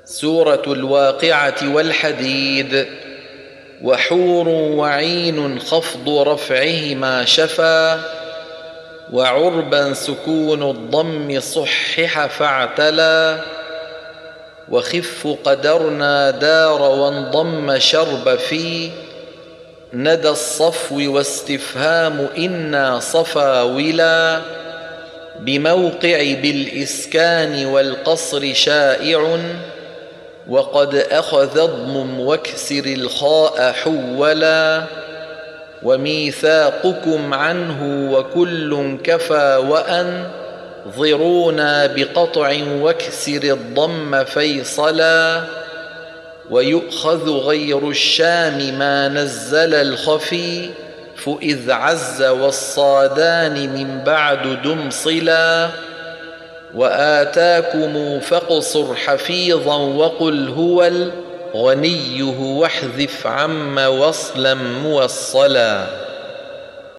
سورة الواقعة والحديد. وحور وعين خفض رفعهما شفا، وعربا سكون الضم صحح فاعتلى، وخف قدرنا دار وانضم شرب في ندى الصفو واستفهام إنا صفا ولا، بموقع بالإسكان والقصر شائع، وقد أخذ اضمم واكسر الخاء حولا، وميثاقكم عنه وكل كفى وأن ظرونا بقطع واكسر الضم فيصلا، ويؤخذ غير الشام ما نزل الخفي فإذ عز والصادان من بعد دمصلا، وآتاكم فاقصر حفيظا وقل هو الغنيه واحذف عم وصلا موصلا.